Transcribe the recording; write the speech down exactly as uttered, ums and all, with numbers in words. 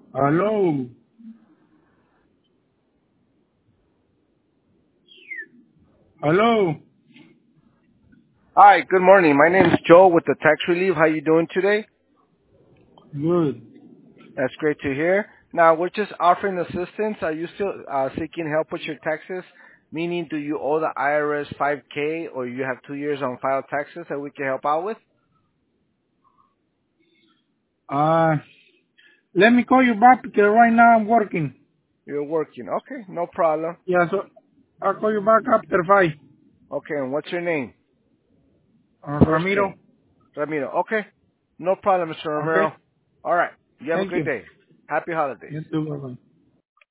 Hello. Hello. Hi, good morning. My name is Joe with the Tax Relief. How you doing today? Good. That's great to hear. Now, we're just offering assistance. Are you still uh, seeking help with your taxes? Meaning, do you owe the I R S five K or you have two years on file taxes that we can help out with? Uh, let me call you back because right now I'm working. You're working. Okay, no problem. Yeah, so I'll call you back after five. Okay, and what's your name? Uh, First Ramiro. name. Ramiro. Okay, no problem, Mister Okay. Ramiro. All right. You have a Thank good you. day. Happy holidays. You too. Bye-bye.